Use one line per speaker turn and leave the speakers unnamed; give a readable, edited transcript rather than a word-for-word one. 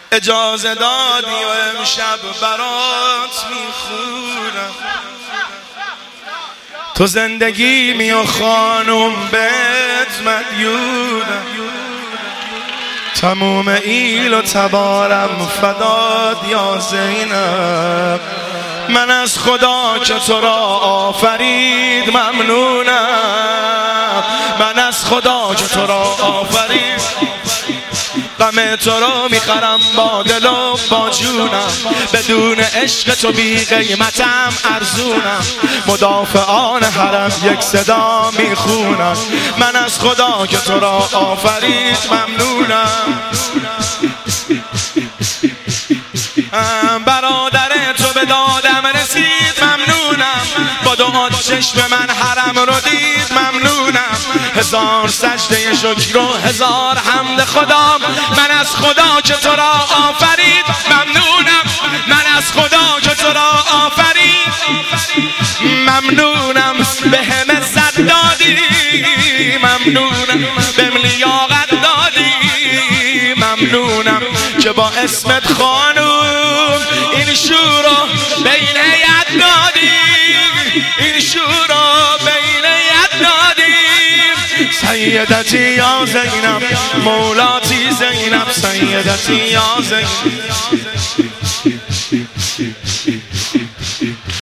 اجازه دادی و امشب برات میخونم. تو زندگیمی و خانم بهت مدیونم. تموم ایل و تبارم فداد یا زینب. من از خدا که تو را آفرید ممنونم. من از خدا که تو را آفرید. غم تو را میخرم با دل و با جونم. بدون عشق تو بی قیمتم ارزونم. مدافعان حرم یک صدا میخونم. من از خدا که تو را آفرید ممنونم. برادر تو به دادم رسید ممنونم. با دعا چشم من حرم رو دید ممنونم. هزار سجده شکر و هزار حمد خدا. من از خدا که تو را آفرید ممنونم. من از خدا که تو را آفرید ممنونم. به همه زد دادی ممنونم. به لیاقت دادی ممنونم. که با اسمت خانوم این شورو بین ید دادی. این شورو بین ید دادی. سیدتی یا زینب مولاتی زینب. سیدتی یا زینب.